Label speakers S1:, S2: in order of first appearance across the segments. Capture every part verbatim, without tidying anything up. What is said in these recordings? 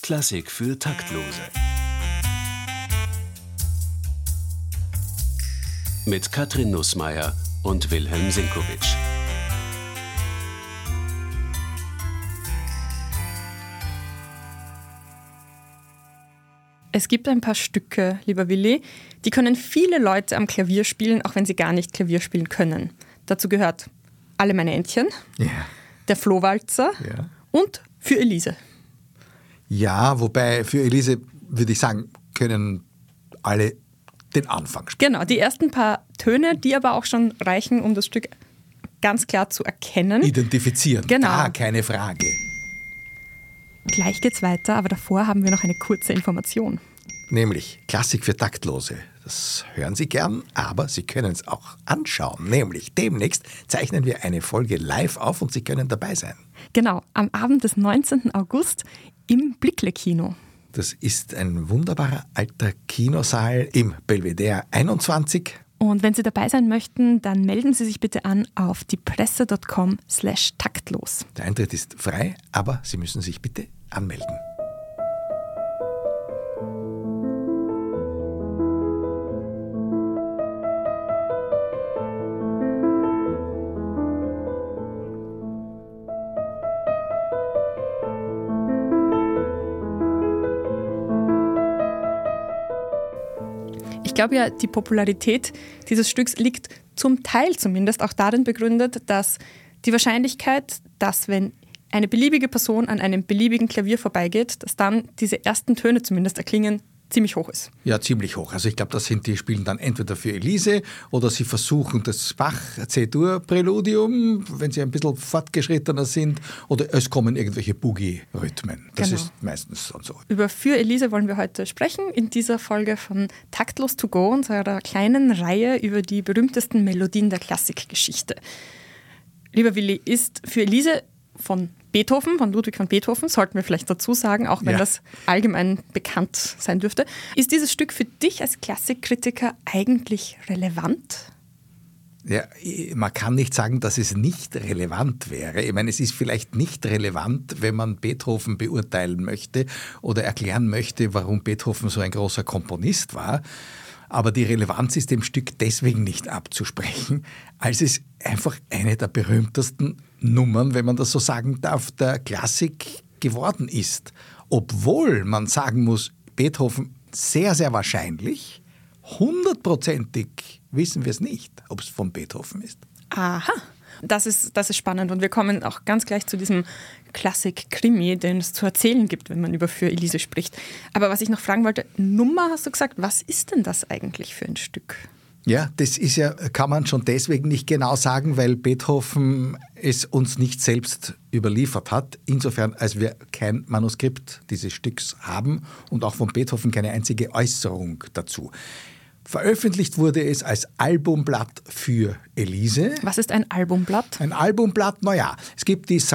S1: Klassik für Taktlose. Mit Katrin Nussmeier und Wilhelm Sinkowitsch.
S2: Es gibt ein paar Stücke, lieber Willi, die können viele Leute am Klavier spielen, auch wenn sie gar nicht Klavier spielen können. Dazu gehört Alle meine Entchen,
S3: Ja.
S2: der Flohwalzer
S3: Ja.
S2: und Für Elise.
S3: Ja, wobei für Elise, würde ich sagen, können alle den Anfang spielen.
S2: Genau, die ersten paar Töne, die aber auch schon reichen, um das Stück ganz klar zu erkennen.
S3: Identifizieren,
S2: Genau.
S3: gar keine Frage.
S2: Gleich geht's weiter, aber davor haben wir noch eine kurze Information.
S3: Nämlich Klassik für Taktlose. Das hören Sie gern, aber Sie können es auch anschauen. Nämlich demnächst zeichnen wir eine Folge live auf und Sie können dabei sein.
S2: Genau, am Abend des neunzehnten August im Blickle-Kino.
S3: Das ist ein wunderbarer alter Kinosaal im Belvedere einundzwanzig.
S2: Und wenn Sie dabei sein möchten, dann melden Sie sich bitte an auf diepresse punkt com slash taktlos.
S3: Der Eintritt ist frei, aber Sie müssen sich bitte anmelden.
S2: Ich glaube ja, die Popularität dieses Stücks liegt zum Teil zumindest auch darin begründet, dass die Wahrscheinlichkeit, dass wenn eine beliebige Person an einem beliebigen Klavier vorbeigeht, dass dann diese ersten Töne zumindest erklingen, ziemlich hoch ist.
S3: Ja, ziemlich hoch. Also ich glaube, das sind die spielen dann entweder für Elise oder sie versuchen das Bach C-Dur-Präludium, wenn sie ein bisschen fortgeschrittener sind, oder es kommen irgendwelche Boogie-Rhythmen. Das
S2: Genau.
S3: ist meistens so.
S2: Über Für Elise wollen wir heute sprechen in dieser Folge von Taktlos to go, unserer kleinen Reihe über die berühmtesten Melodien der Klassikgeschichte. Lieber Willi, ist Für Elise von Beethoven, von Ludwig van Beethoven, sollten wir vielleicht dazu sagen, auch wenn
S3: Ja.
S2: das allgemein bekannt sein dürfte. Ist dieses Stück für dich als Klassikkritiker eigentlich relevant?
S3: Ja, man kann nicht sagen, dass es nicht relevant wäre. Ich meine, es ist vielleicht nicht relevant, wenn man Beethoven beurteilen möchte oder erklären möchte, warum Beethoven so ein großer Komponist war. Aber die Relevanz ist dem Stück deswegen nicht abzusprechen, als es einfach eine der berühmtesten Nummern, wenn man das so sagen darf, der Klassik geworden ist. Obwohl man sagen muss, Beethoven sehr, sehr wahrscheinlich, hundertprozentig wissen wir es nicht, ob es von Beethoven ist.
S2: Aha, das ist, das ist spannend und wir kommen auch ganz gleich zu diesem Klassik-Krimi, den es zu erzählen gibt, wenn man über Für Elise spricht. Aber was ich noch fragen wollte, Nummer hast du gesagt, was ist denn das eigentlich für ein Stück?
S3: Ja, das ist ja, kann man schon deswegen nicht genau sagen, weil Beethoven es uns nicht selbst überliefert hat. Insofern, als wir kein Manuskript dieses Stücks haben und auch von Beethoven keine einzige Äußerung dazu. Veröffentlicht wurde es als Albumblatt für Elise.
S2: Was ist ein Albumblatt?
S3: Ein Albumblatt, naja, es gibt die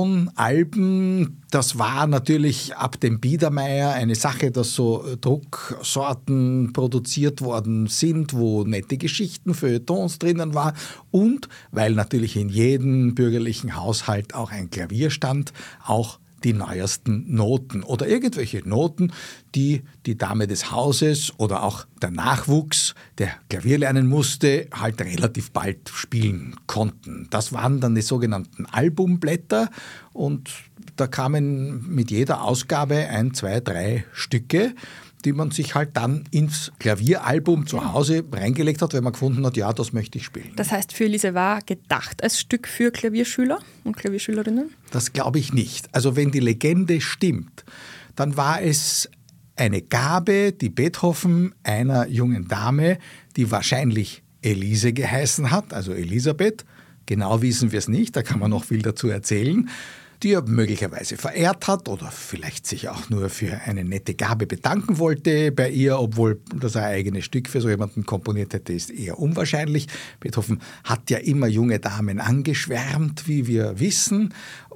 S3: Salon-Alben, das war natürlich ab dem Biedermeier eine Sache, dass so Drucksorten produziert worden sind, wo nette Geschichten, Feuilletons drinnen war und weil natürlich in jedem bürgerlichen Haushalt auch ein Klavier stand, auch die neuesten Noten oder irgendwelche Noten, die die Dame des Hauses oder auch der Nachwuchs, der Klavier lernen musste, halt relativ bald spielen konnten. Das waren dann die sogenannten Albumblätter und da kamen mit jeder Ausgabe ein, zwei, drei Stücke, die man sich halt dann ins Klavieralbum zu Hause reingelegt hat, weil man gefunden hat, ja, das möchte ich spielen.
S2: Das heißt, Für Elise war gedacht als Stück für Klavierschüler und Klavierschülerinnen?
S3: Das glaube ich nicht. Also wenn die Legende stimmt, dann war es eine Gabe, die Beethoven einer jungen Dame, die wahrscheinlich Elise geheißen hat, also Elisabeth, genau wissen wir es nicht, da kann man noch viel dazu erzählen, die er möglicherweise verehrt hat oder vielleicht sich auch nur für eine nette Gabe bedanken wollte bei ihr, obwohl das ein eigenes Stück für so jemanden komponiert hätte, ist eher unwahrscheinlich. Beethoven hat ja immer junge Damen angeschwärmt, wie wir wissen,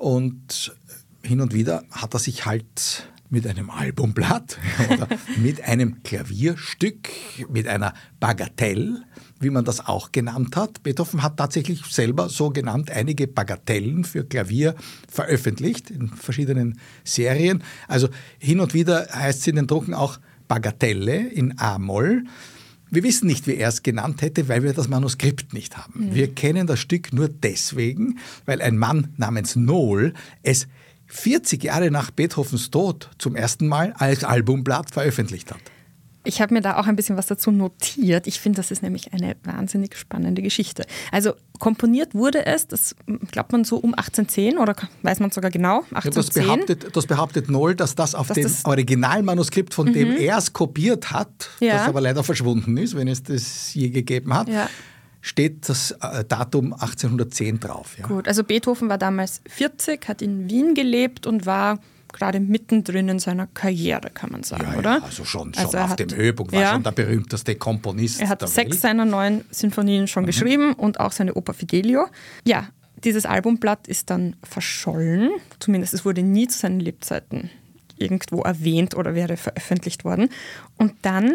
S3: und hin und wieder hat er sich halt mit einem Albumblatt oder mit einem Klavierstück, mit einer Bagatelle wie man das auch genannt hat. Beethoven hat tatsächlich selber so genannt einige Bagatellen für Klavier veröffentlicht in verschiedenen Serien. Also hin und wieder heißt es in den Drucken auch Bagatelle in A-Moll. Wir wissen nicht, wie er es genannt hätte, weil wir das Manuskript nicht haben. Mhm. Wir kennen das Stück nur deswegen, weil ein Mann namens Nohl es vierzig Jahre nach Beethovens Tod zum ersten Mal als Albumblatt veröffentlicht hat.
S2: Ich habe mir da auch ein bisschen was dazu notiert. Ich finde, das ist nämlich eine wahnsinnig spannende Geschichte. Also komponiert wurde es, das glaubt man so um achtzehnhundert zehn oder weiß man sogar genau, achtzehnhundertzehn.
S3: Ja, das, behauptet, das behauptet Nohl, dass das auf
S2: dass
S3: dem
S2: das
S3: Originalmanuskript, von mhm. dem er es kopiert hat,
S2: ja.
S3: das aber leider verschwunden ist, wenn es das je gegeben hat, ja. steht das Datum achtzehnhundertzehn drauf. Ja.
S2: Gut, also Beethoven war damals vierzig, hat in Wien gelebt und war gerade mittendrin in seiner Karriere, kann man sagen,
S3: ja,
S2: oder?
S3: Ja, also schon, schon
S2: also
S3: auf
S2: hat,
S3: dem Höhepunkt, war ja, schon der berühmteste Komponist.
S2: Er hat
S3: der
S2: sechs
S3: Welt.
S2: seiner neun Sinfonien schon mhm. geschrieben und auch seine Oper Fidelio. Ja, dieses Albumblatt ist dann verschollen, zumindest es wurde nie zu seinen Lebzeiten irgendwo erwähnt oder wäre veröffentlicht worden. Und dann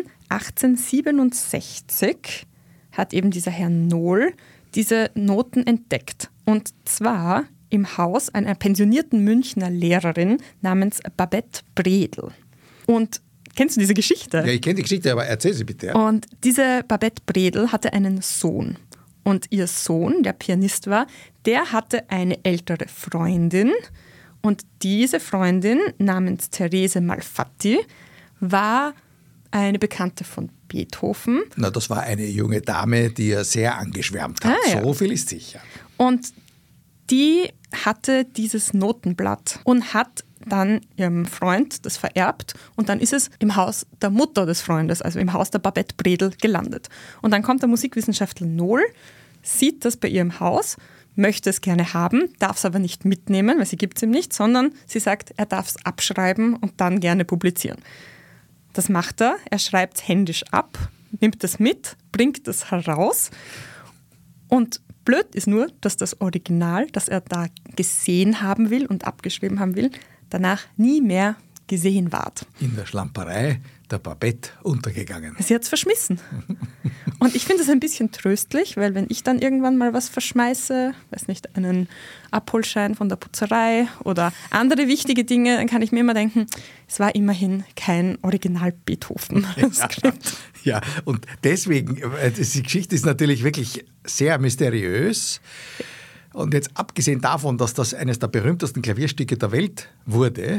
S2: achtzehnhundertsiebenundsechzig hat eben dieser Herr Nohl diese Noten entdeckt. Und zwar im Haus einer pensionierten Münchner Lehrerin namens Babette Bredel. Und kennst du diese Geschichte?
S3: Ja, ich kenne die Geschichte, aber erzähl sie bitte. Ja.
S2: Und diese Babette Bredel hatte einen Sohn. Und ihr Sohn, der Pianist war, der hatte eine ältere Freundin. Und diese Freundin namens Therese Malfatti war eine Bekannte von Beethoven.
S3: Na, das war eine junge Dame, die er sehr angeschwärmt hat. Ah, ja. So viel ist sicher.
S2: Und die hatte dieses Notenblatt und hat dann ihrem Freund das vererbt und dann ist es im Haus der Mutter des Freundes, also im Haus der Babette Bredel gelandet. Und dann kommt der Musikwissenschaftler Nohl, sieht das bei ihr im Haus, möchte es gerne haben, darf es aber nicht mitnehmen, weil sie gibt es ihm nicht, sondern sie sagt, er darf es abschreiben und dann gerne publizieren. Das macht er, er schreibt es händisch ab, nimmt es mit, bringt es heraus und blöd ist nur, dass das Original, das er da gesehen haben will und abgeschrieben haben will, danach nie mehr gesehen ward.
S3: In der Schlamperei der Babette untergegangen.
S2: Sie hat es verschmissen. Und ich finde es ein bisschen tröstlich, weil wenn ich dann irgendwann mal was verschmeiße, weiß nicht, einen Abholschein von der Putzerei oder andere wichtige Dinge, dann kann ich mir immer denken, es war immerhin kein Original Beethoven-Skript.
S3: Ja, ja, und deswegen, die Geschichte ist natürlich wirklich sehr mysteriös. Und jetzt abgesehen davon, dass das eines der berühmtesten Klavierstücke der Welt wurde,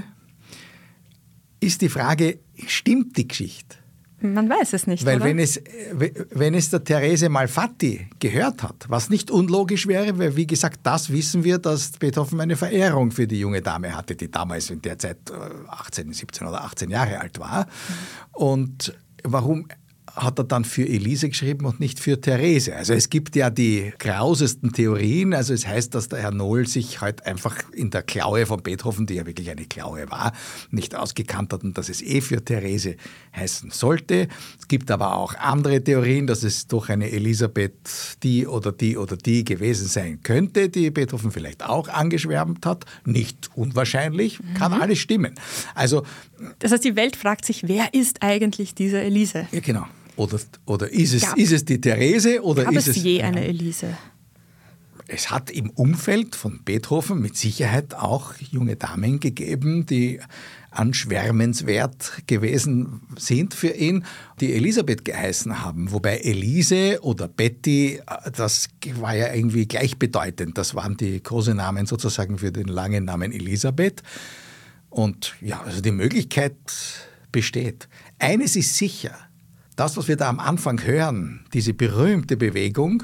S3: ist die Frage, stimmt die Geschichte?
S2: Man weiß es nicht,
S3: Weil
S2: oder?
S3: wenn es, wenn es der Therese Malfatti gehört hat, was nicht unlogisch wäre, weil wie gesagt, das wissen wir, dass Beethoven eine Verehrung für die junge Dame hatte, die damals in der Zeit achtzehn, siebzehn oder achtzehn Jahre alt war. Und warum hat er dann für Elise geschrieben und nicht für Therese? Also es gibt ja die grausesten Theorien. Also es heißt, dass der Herr Nohl sich halt einfach in der Klaue von Beethoven, die ja wirklich eine Klaue war, nicht ausgekannt hat und dass es eh für Therese heißen sollte. Es gibt aber auch andere Theorien, dass es doch eine Elisabeth die oder die oder die gewesen sein könnte, die Beethoven vielleicht auch angeschwärmt hat. Nicht unwahrscheinlich, kann mhm. alles stimmen. Also,
S2: das heißt, die Welt fragt sich, wer ist eigentlich diese Elise?
S3: Ja, genau. Oder, oder ist, es, ist es die Therese? Oder
S2: gab
S3: ist
S2: es
S3: es
S2: je eine Elise?
S3: Es hat im Umfeld von Beethoven mit Sicherheit auch junge Damen gegeben, die anschwärmenswert gewesen sind für ihn, die Elisabeth geheißen haben. Wobei Elise oder Betty, das war ja irgendwie gleichbedeutend. Das waren die Kosenamen sozusagen für den langen Namen Elisabeth. Und ja, also die Möglichkeit besteht. Eines ist sicher. Das, was wir da am Anfang hören, diese berühmte Bewegung,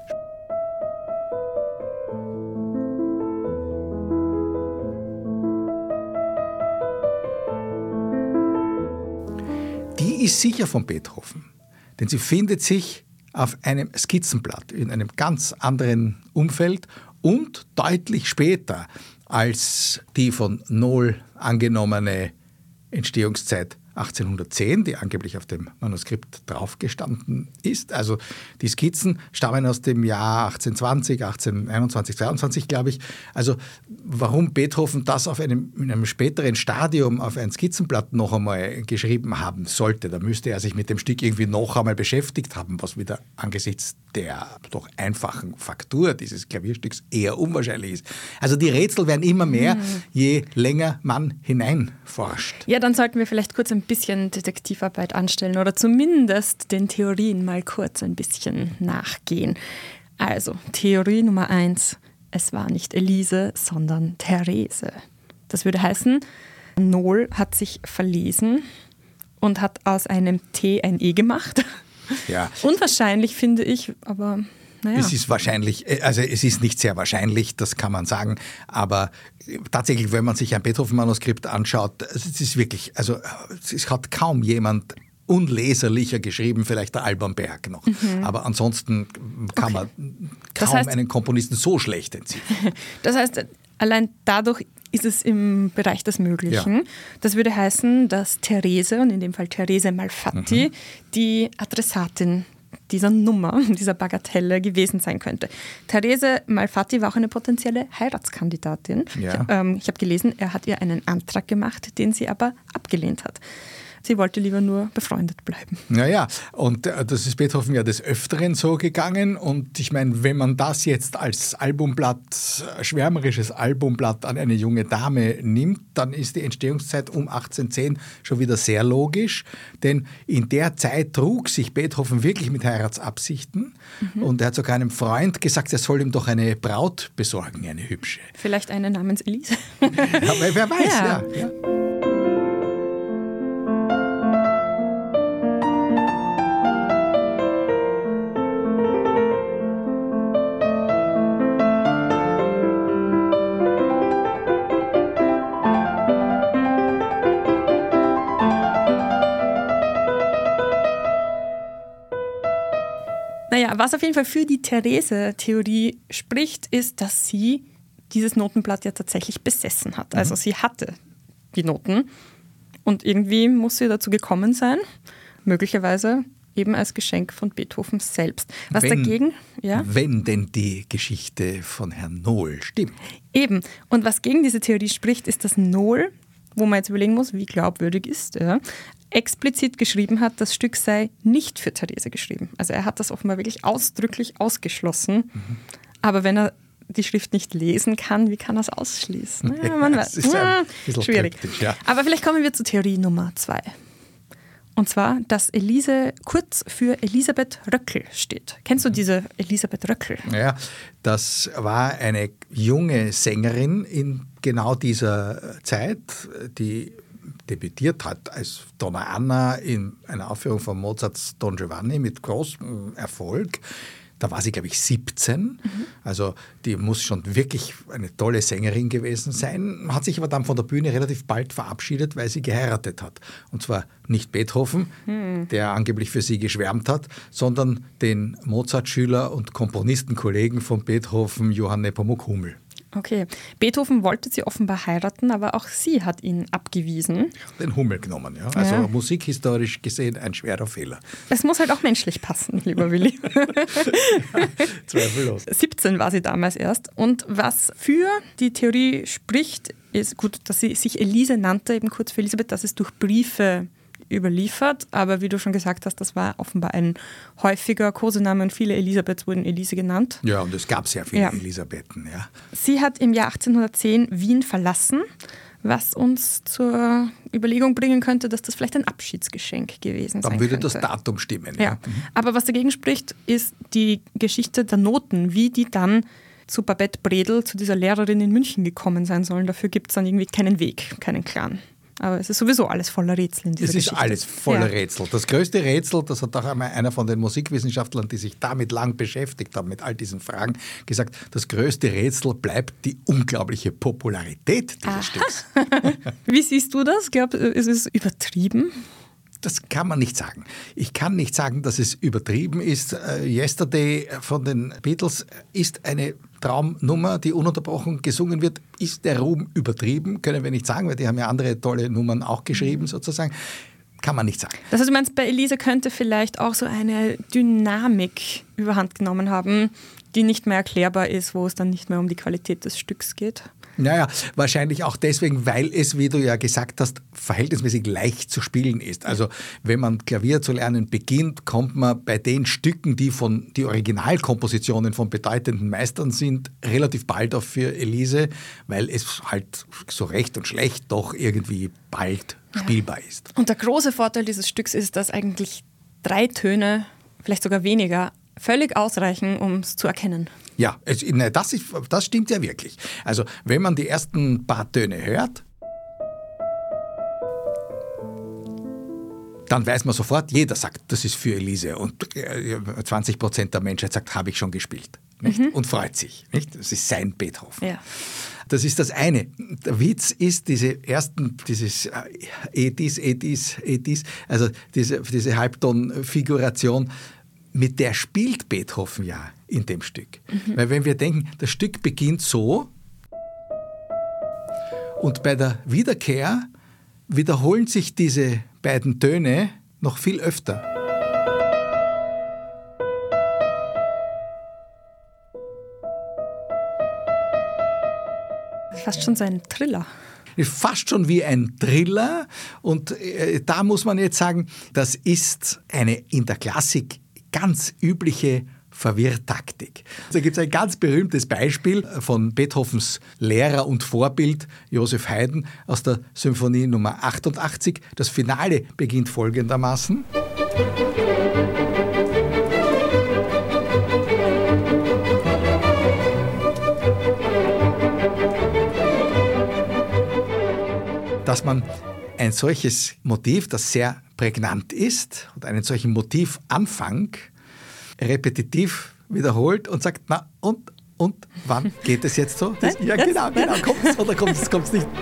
S3: die ist sicher von Beethoven. Denn sie findet sich auf einem Skizzenblatt in einem ganz anderen Umfeld und deutlich später als die von Nohl angenommene Entstehungszeit achtzehnhundertzehn, die angeblich auf dem Manuskript draufgestanden ist. Also die Skizzen stammen aus dem Jahr achtzehnhundertzwanzig, achtzehnhunderteinundzwanzig, zweiundzwanzig, glaube ich. Also warum Beethoven das auf einem, in einem späteren Stadium auf ein Skizzenblatt noch einmal geschrieben haben sollte, da müsste er sich mit dem Stück irgendwie noch einmal beschäftigt haben, was wieder angesichts der doch einfachen Faktur dieses Klavierstücks eher unwahrscheinlich ist. Also die Rätsel werden immer mehr, mhm. je länger man hineinforscht.
S2: Ja, dann sollten wir vielleicht kurz ein bisschen Detektivarbeit anstellen oder zumindest den Theorien mal kurz ein bisschen nachgehen. Also, Theorie Nummer eins, es war nicht Elise, sondern Therese. Das würde heißen, Nohl hat sich verlesen und hat aus einem T ein E gemacht.
S3: Ja.
S2: Unwahrscheinlich, finde ich, aber naja.
S3: Es ist wahrscheinlich, also es ist nicht sehr wahrscheinlich, das kann man sagen, aber tatsächlich, wenn man sich ein Beethoven-Manuskript anschaut, es ist wirklich, also es hat kaum jemand unleserlicher geschrieben, vielleicht der Alban Berg noch. Mhm. Aber ansonsten kann okay. man kaum das heißt, einen Komponisten so schlecht entziffern.
S2: Das heißt, allein dadurch ist es im Bereich des Möglichen. Ja. Das würde heißen, dass Therese, und in dem Fall Therese Malfatti, mhm. die Adressatin dieser Nummer, dieser Bagatelle gewesen sein könnte. Therese Malfatti war auch eine potenzielle Heiratskandidatin. Ja. Ich, ähm, ich habe gelesen, er hat ihr einen Antrag gemacht, den sie aber abgelehnt hat. Sie wollte lieber nur befreundet bleiben.
S3: Naja, und das ist Beethoven ja des Öfteren so gegangen. Und ich meine, wenn man das jetzt als Albumblatt, schwärmerisches Albumblatt an eine junge Dame nimmt, dann ist die Entstehungszeit um achtzehnhundertzehn schon wieder sehr logisch. Denn in der Zeit trug sich Beethoven wirklich mit Heiratsabsichten. Mhm. Und er hat sogar einem Freund gesagt, er soll ihm doch eine Braut besorgen, eine hübsche.
S2: Vielleicht eine namens Elise.
S3: Aber wer weiß, ja. ja, ja.
S2: Naja, was auf jeden Fall für die Therese-Theorie spricht, ist, dass sie dieses Notenblatt ja tatsächlich besessen hat. Also sie hatte die Noten und irgendwie muss sie dazu gekommen sein, möglicherweise eben als Geschenk von Beethoven selbst. Was
S3: wenn,
S2: dagegen, ja?
S3: Wenn denn die Geschichte von Herrn Nohl stimmt.
S2: Eben. Und was gegen diese Theorie spricht, ist, dass Nohl, wo man jetzt überlegen muss, wie glaubwürdig ist er, explizit geschrieben hat, das Stück sei nicht für Therese geschrieben. Also er hat das offenbar wirklich ausdrücklich ausgeschlossen. Mhm. Aber wenn er die Schrift nicht lesen kann, wie kann er es ausschließen? Ja, man weiß.
S3: Das ist ein
S2: hm, schwierig. Ja. Aber vielleicht kommen wir zu Theorie Nummer zwei. Und zwar, dass Elise kurz für Elisabeth Röckel steht. Kennst du diese Elisabeth Röckel?
S3: Ja, das war eine junge Sängerin in genau dieser Zeit, die debütiert hat als Donna Anna in einer Aufführung von Mozarts Don Giovanni mit großem Erfolg. Da war sie, glaube ich, siebzehn. Mhm. Also die muss schon wirklich eine tolle Sängerin gewesen sein, hat sich aber dann von der Bühne relativ bald verabschiedet, weil sie geheiratet hat. Und zwar nicht Beethoven, mhm. der angeblich für sie geschwärmt hat, sondern den Mozart-Schüler und Komponistenkollegen von Beethoven, Johann Nepomuk Hummel.
S2: Okay. Beethoven wollte sie offenbar heiraten, aber auch sie hat ihn abgewiesen.
S3: Den Hummel genommen, ja. Also ja. Musikhistorisch gesehen ein schwerer Fehler.
S2: Es muss halt auch menschlich passen, lieber Willi.
S3: Ja, zweifellos.
S2: siebzehn war sie damals erst. Und was für die Theorie spricht, ist gut, dass sie sich Elise nannte, eben kurz für Elisabeth, dass es durch Briefe überliefert, aber wie du schon gesagt hast, das war offenbar ein häufiger Kosename und viele Elisabeths wurden Elise genannt.
S3: Ja, und es gab sehr viele
S2: ja.
S3: Elisabethen. Ja.
S2: Sie hat im Jahr achtzehnhundertzehn Wien verlassen, was uns zur Überlegung bringen könnte, dass das vielleicht ein Abschiedsgeschenk gewesen sein
S3: Dann würde
S2: könnte.
S3: das Datum stimmen.
S2: Ja.
S3: Ja. Mhm.
S2: Aber was dagegen spricht, ist die Geschichte der Noten, wie die dann zu Babette Bredel, zu dieser Lehrerin in München gekommen sein sollen. Dafür gibt es dann irgendwie keinen Weg, keinen klaren. Aber es ist sowieso alles voller Rätsel in dieser
S3: Geschichte. Es ist
S2: Geschichte.
S3: alles voller
S2: ja.
S3: Rätsel. Das größte Rätsel, das hat auch einmal einer von den Musikwissenschaftlern, die sich damit lang beschäftigt haben, mit all diesen Fragen, gesagt, das größte Rätsel bleibt die unglaubliche Popularität dieses Aha. Stücks.
S2: Wie siehst du das? Glaub, ist es übertrieben?
S3: Das kann man nicht sagen. Ich kann nicht sagen, dass es übertrieben ist. Yesterday von den Beatles ist eine Traumnummer, die ununterbrochen gesungen wird. Ist der Ruhm übertrieben? Können wir nicht sagen, weil die haben ja andere tolle Nummern auch geschrieben sozusagen. kann man nicht sagen.
S2: Das heißt, du meinst, bei Elise könnte vielleicht auch so eine Dynamik überhand genommen haben, die nicht mehr erklärbar ist, wo es dann nicht mehr um die Qualität des Stücks geht?
S3: Naja, wahrscheinlich auch deswegen, weil es, wie du ja gesagt hast, verhältnismäßig leicht zu spielen ist. Also wenn man Klavier zu lernen beginnt, kommt man bei den Stücken, die von die Originalkompositionen von bedeutenden Meistern sind, relativ bald auf für Elise, weil es halt so recht und schlecht doch irgendwie bald ja. spielbar ist.
S2: Und der große Vorteil dieses Stücks ist, dass eigentlich drei Töne, vielleicht sogar weniger, völlig ausreichen, um es zu erkennen.
S3: Ja, es, ne, das, ist, das stimmt ja wirklich. Also wenn man die ersten paar Töne hört, dann weiß man sofort, jeder sagt, das ist für Elise. Und zwanzig Prozent der Menschheit sagt, habe ich schon gespielt. Nicht? Mhm. Und freut sich. Nicht? Das ist sein Beethoven. Ja. Das ist das eine. Der Witz ist, diese ersten, dieses E-Dis, E-Dis, E-Dis, also diese, diese Halbtonfiguration, mit der spielt Beethoven ja in dem Stück. Mhm. Weil wenn wir denken, das Stück beginnt so und bei der Wiederkehr wiederholen sich diese beiden Töne noch viel öfter.
S2: Fast schon so ein Thriller.
S3: Fast schon wie ein Thriller. Und äh, da muss man jetzt sagen, das ist eine in der Klassik ganz übliche Verwirrtaktik. Da gibt es ein ganz berühmtes Beispiel von Beethovens Lehrer und Vorbild Joseph Haydn aus der Symphonie Nummer achtundachtzig. Das Finale beginnt folgendermaßen. Dass man ein solches Motiv, das sehr prägnant ist und einen solchen Motivanfang repetitiv wiederholt und sagt, na und, und, wann geht es jetzt so? Das, ja, genau, genau, kommt es oder kommt es kommt's nicht?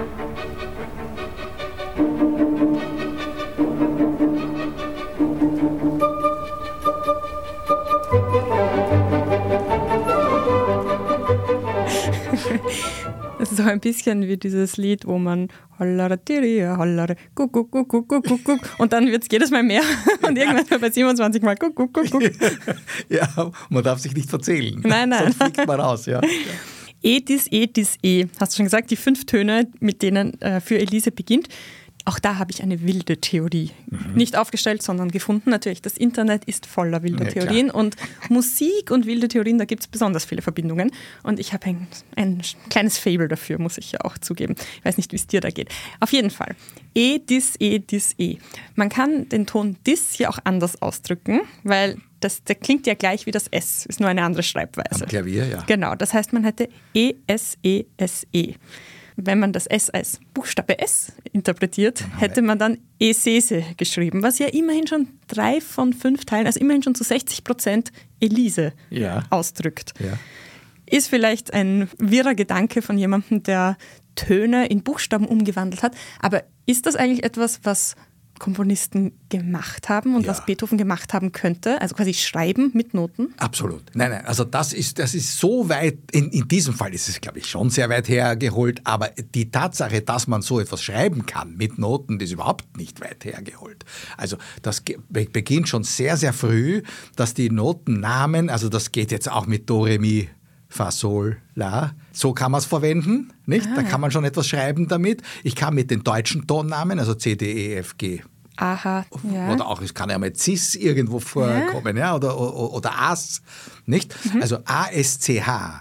S2: Das ist so ein bisschen wie dieses Lied, wo man hollere, hollere, guck, guck, guck, guck, guck, guck, guck, und dann wird es jedes Mal mehr und irgendwann bei siebenundzwanzig Mal guck, guck, guck, guck.
S3: Ja, man darf sich nicht verzählen.
S2: Nein, nein.
S3: Sonst fliegt man raus, ja.
S2: E-Dis, E-Dis, E. Hast du schon gesagt, die fünf Töne, mit denen äh, für Elise beginnt. Auch da habe ich eine wilde Theorie. Mhm. Nicht aufgestellt, sondern gefunden. Natürlich, das Internet ist voller wilder ja, Theorien. Klar. Und Musik und wilde Theorien, da gibt es besonders viele Verbindungen. Und ich habe ein, ein kleines Faible dafür, muss ich ja auch zugeben. Ich weiß nicht, wie es dir da geht. Auf jeden Fall. E-Dis, E-Dis, E. Man kann den Ton Dis hier auch anders ausdrücken, weil das, der klingt ja gleich wie das S. Ist nur eine andere Schreibweise.
S3: Am Klavier, ja.
S2: Genau, das heißt, man hätte E-S-E-S-E. Wenn man das S als Buchstabe S interpretiert, hätte man dann Esese geschrieben, was ja immerhin schon drei von fünf Teilen, also immerhin schon zu sechzig Prozent Elise ja. ausdrückt. Ja. Ist vielleicht ein wirrer Gedanke von jemandem, der Töne in Buchstaben umgewandelt hat, aber ist das eigentlich etwas, was Komponisten gemacht haben und ja. was Beethoven gemacht haben könnte, also quasi schreiben mit Noten?
S3: Absolut. Nein, nein, also das ist, das ist so weit, in, in diesem Fall ist es, glaube ich, schon sehr weit hergeholt, aber die Tatsache, dass man so etwas schreiben kann mit Noten, ist überhaupt nicht weit hergeholt. Also das beginnt schon sehr, sehr früh, dass die Notennamen, also das geht jetzt auch mit Do, Re, Mi, Fa, Sol, La. So kann man es verwenden, nicht? Ah. Da kann man schon etwas schreiben damit. Ich kann mit den deutschen Tonnamen, also C, D, E, F, G.
S2: Aha, ja.
S3: Oder auch, es kann ja mit Cis irgendwo vorkommen, ja. Ja? Oder, oder, oder As, nicht? Mhm. Also A, S, C, H.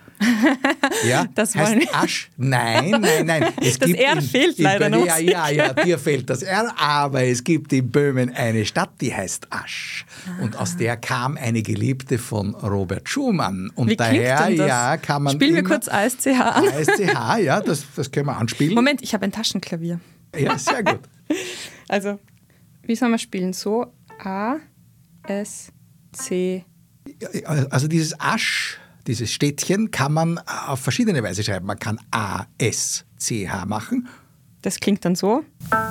S3: Ja,
S2: das
S3: heißt
S2: wollen
S3: Asch? Nein, nein, nein. Es
S2: das
S3: gibt
S2: R
S3: in,
S2: fehlt
S3: in,
S2: leider noch.
S3: Ja, ja, ja, dir fehlt das R, aber es gibt in Böhmen eine Stadt, die heißt Asch. Ah. Und aus der kam eine Geliebte von Robert Schumann. Und
S2: Wie
S3: daher,
S2: denn das?
S3: ja, kann man.
S2: Spielen wir kurz A S C H an.
S3: A S C H, ja, das, das können wir anspielen.
S2: Moment, ich habe ein Taschenklavier.
S3: Ja, sehr gut.
S2: Also, wie soll man spielen? So, A, S, C.
S3: Also dieses Asch. Dieses Städtchen kann man auf verschiedene Weise schreiben. Man kann A, S, C, H machen.
S2: Das klingt dann so.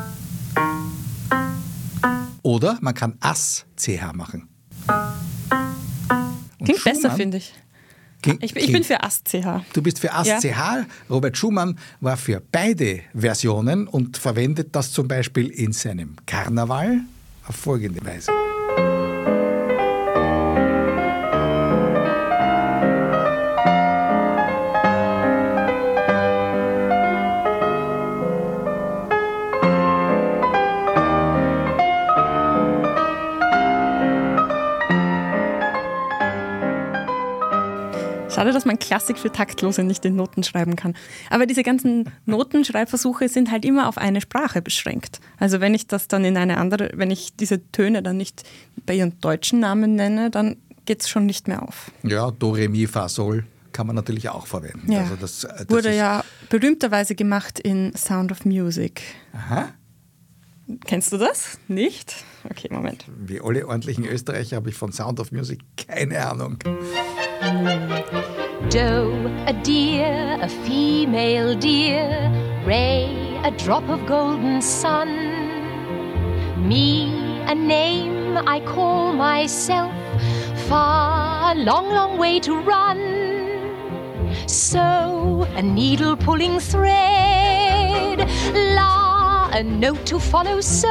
S3: Oder man kann As, C, H machen. Und
S2: klingt
S3: Schumann,
S2: besser, finde ich. Ich, ich bin für A S C H.
S3: Du bist für A S C H. Ja. Robert Schumann war für beide Versionen und verwendet das zum Beispiel in seinem Karneval auf folgende Weise.
S2: Schade, dass man Klassik für Taktlose nicht in Noten schreiben kann. Aber diese ganzen Notenschreibversuche sind halt immer auf eine Sprache beschränkt. Also wenn ich das dann in eine andere, wenn ich diese Töne dann nicht bei ihren deutschen Namen nenne, dann geht es schon nicht mehr auf.
S3: Ja, Do, Re, Mi, Fa, Sol kann man natürlich auch verwenden.
S2: Ja.
S3: Also das, das
S2: wurde ja berühmterweise gemacht in Sound of Music.
S3: Aha.
S2: Kennst du das? Nicht? Okay, Moment.
S3: Wie alle ordentlichen Österreicher habe ich von Sound of Music keine Ahnung.
S4: Doe, a deer, a female deer. Ray, a drop of golden sun. Me, a name I call myself. Far, a long, long way to run. So, a needle pulling thread. La, a note to follow. So,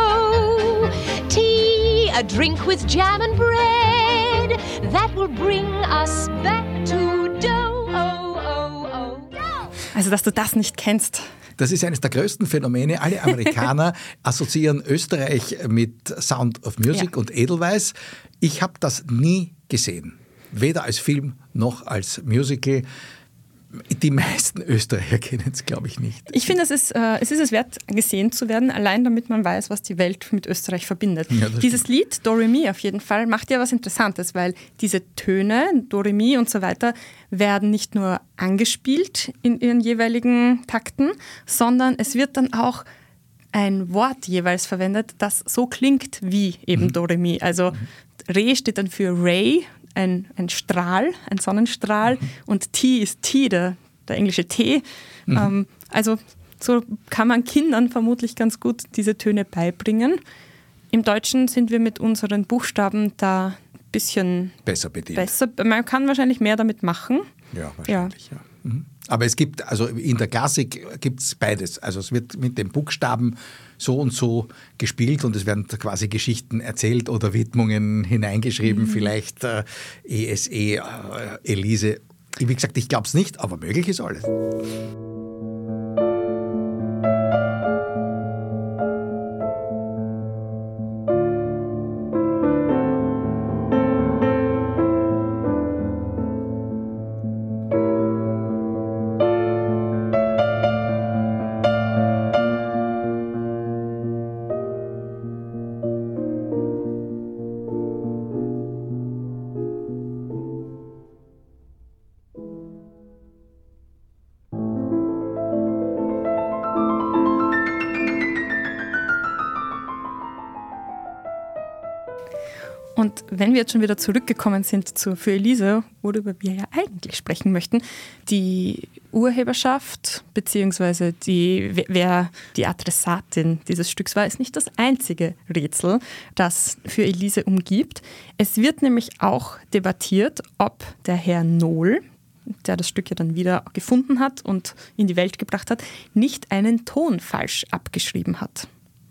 S4: tea, a drink with jam and bread. That will bring us back to dough. Oh, oh, oh, dough.
S2: Also, dass du das nicht kennst.
S3: Das ist eines der größten Phänomene. Alle Amerikaner assoziieren Österreich mit Sound of Music ja. und Edelweiss. Ich habe das nie gesehen. Weder als Film noch als Musical. Die meisten Österreicher kennen es, glaube ich, nicht.
S2: Ich finde, es ist, äh, es ist es wert, gesehen zu werden, allein damit man weiß, was die Welt mit Österreich verbindet. Ja, Dieses stimmt. Lied, Do, Re, Mi auf jeden Fall, macht ja was Interessantes, weil diese Töne, Do, Re, Mi und so weiter, werden nicht nur angespielt in ihren jeweiligen Takten, sondern es wird dann auch ein Wort jeweils verwendet, das so klingt wie eben mhm. Do, Re, Mi. Also mhm. Re steht dann für Ray, Ein, ein Strahl, ein Sonnenstrahl mhm. und T ist T, der, der englische T. Mhm. Ähm, also so kann man Kindern vermutlich ganz gut diese Töne beibringen. Im Deutschen sind wir mit unseren Buchstaben da ein bisschen
S3: besser bedient.
S2: Besser. Man kann wahrscheinlich mehr damit machen.
S3: Ja, wahrscheinlich, ja. ja. Mhm. Aber es gibt, also in der Klassik gibt es beides. Also es wird mit den Buchstaben so und so gespielt und es werden quasi Geschichten erzählt oder Widmungen hineingeschrieben, mhm. vielleicht äh, E S E, äh, Elise. Wie gesagt, ich glaube es nicht, aber möglich ist alles.
S2: Und wenn wir jetzt schon wieder zurückgekommen sind zu Für Elise, worüber wir ja eigentlich sprechen möchten, die Urheberschaft bzw. die, wer die Adressatin dieses Stücks war, ist nicht das einzige Rätsel, das Für Elise umgibt. Es wird nämlich auch debattiert, ob der Herr Nohl, der das Stück ja dann wieder gefunden hat und in die Welt gebracht hat, nicht einen Ton falsch abgeschrieben hat.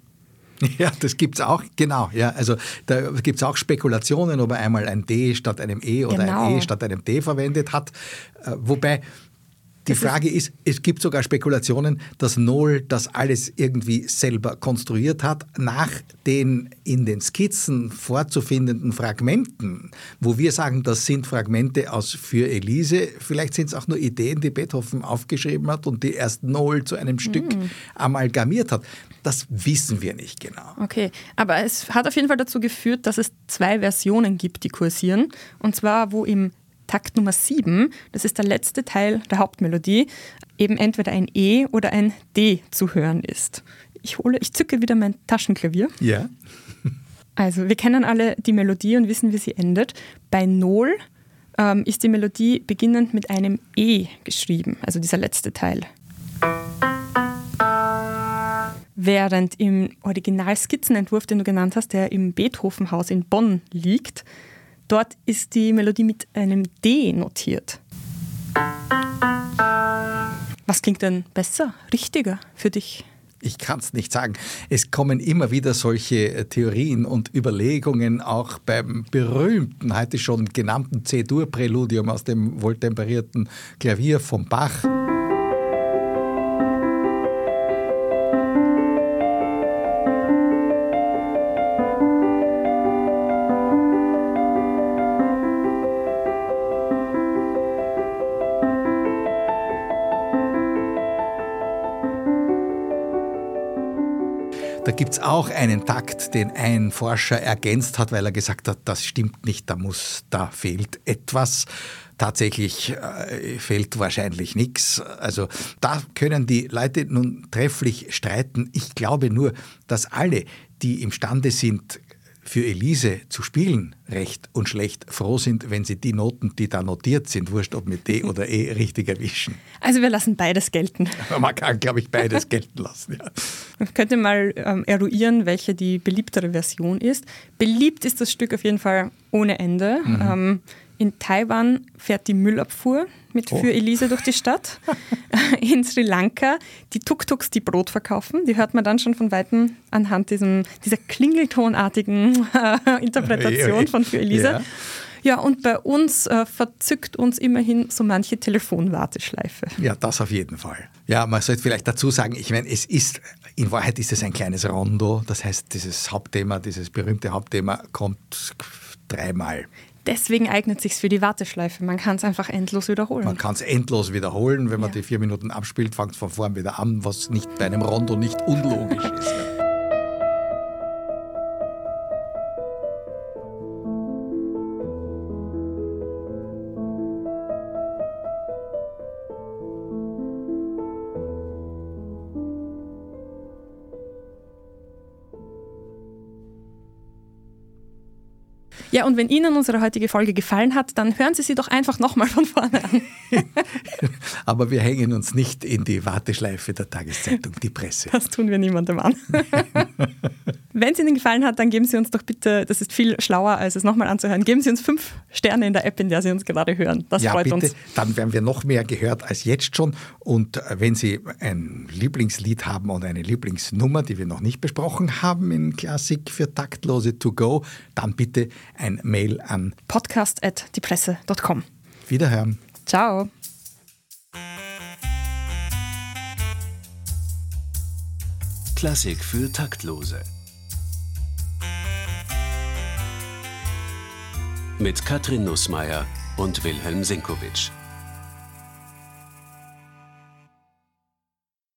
S3: Ja, das gibt es auch, genau. Ja, also da gibt es auch Spekulationen, ob er einmal ein D statt einem E oder genau. ein E statt einem D verwendet hat. Wobei die das Frage ist, ist, es gibt sogar Spekulationen, dass Nohl das alles irgendwie selber konstruiert hat, nach den in den Skizzen vorzufindenden Fragmenten, wo wir sagen, das sind Fragmente aus Für Elise. Vielleicht sind es auch nur Ideen, die Beethoven aufgeschrieben hat und die erst Nohl zu einem Stück mm. amalgamiert hat. Das wissen wir nicht genau.
S2: Okay, aber es hat auf jeden Fall dazu geführt, dass es zwei Versionen gibt, die kursieren. Und zwar, wo im Takt Nummer sieben, das ist der letzte Teil der Hauptmelodie, eben entweder ein E oder ein D zu hören ist. Ich hole, ich zücke wieder mein Taschenklavier.
S3: Ja.
S2: Also wir kennen alle die Melodie und wissen, wie sie endet. Bei Nohl ähm, ist die Melodie beginnend mit einem E geschrieben, also dieser letzte Teil. Während im Originalskizzenentwurf, den du genannt hast, der im Beethovenhaus in Bonn liegt, Dort ist die Melodie mit einem D notiert. Was klingt denn besser, richtiger für dich?
S3: Ich kann es nicht sagen. Es kommen immer wieder solche Theorien und Überlegungen, auch beim berühmten, heute schon genannten C-Dur-Präludium aus dem wohltemperierten Klavier von Bach. Da gibt es auch einen Takt, den ein Forscher ergänzt hat, weil er gesagt hat, das stimmt nicht, da muss, da fehlt etwas. Tatsächlich äh, fehlt wahrscheinlich nichts. Also da können die Leute nun trefflich streiten. Ich glaube nur, dass alle, die imstande sind, für Elise zu spielen, recht und schlecht froh sind, wenn sie die Noten, die da notiert sind, wurscht ob mit D oder E, richtig erwischen.
S2: Also wir lassen beides gelten.
S3: Man kann, glaube ich, beides gelten lassen. Ja.
S2: Man könnte mal ähm, eruieren, welche die beliebtere Version ist. Beliebt ist das Stück auf jeden Fall ohne Ende. Mhm. Ähm, in Taiwan fährt die Müllabfuhr mit oh. Für Elise durch die Stadt. In Sri Lanka die Tuk-Tuks, die Brot verkaufen. Die hört man dann schon von Weitem anhand diesem, dieser klingeltonartigen äh, Interpretation von Für Elise. Ja. Ja, und bei uns äh, verzückt uns immerhin so manche Telefonwarteschleife.
S3: Ja, das auf jeden Fall. Ja, man sollte vielleicht dazu sagen, ich meine, es ist, in Wahrheit ist es ein kleines Rondo. Das heißt, dieses Hauptthema, dieses berühmte Hauptthema kommt dreimal.
S2: Deswegen eignet es sich für die Warteschleife. Man kann es einfach endlos wiederholen.
S3: Man kann es endlos wiederholen. Wenn man ja. die vier Minuten abspielt, fängt es von vorn wieder an, was nicht bei einem Rondo nicht unlogisch ist.
S2: Ja, und wenn Ihnen unsere heutige Folge gefallen hat, dann hören Sie sie doch einfach nochmal von vorne an.
S3: Aber wir hängen uns nicht in die Warteschleife der Tageszeitung Die Presse.
S2: Das tun wir niemandem an. Wenn es Ihnen gefallen hat, dann geben Sie uns doch bitte, das ist viel schlauer, als es nochmal anzuhören, geben Sie uns fünf Sterne in der App, in der Sie uns gerade hören. Das
S3: ja,
S2: freut
S3: bitte.
S2: uns.
S3: Dann werden wir noch mehr gehört als jetzt schon. Und wenn Sie ein Lieblingslied haben und eine Lieblingsnummer, die wir noch nicht besprochen haben in Klassik für Taktlose to go, dann bitte ein Mail an
S2: podcast at diepresse punkt com.
S3: Wiederhören.
S2: Ciao.
S1: Klassik für Taktlose. Mit Katrin Nussmeier und Wilhelm Senkowitsch.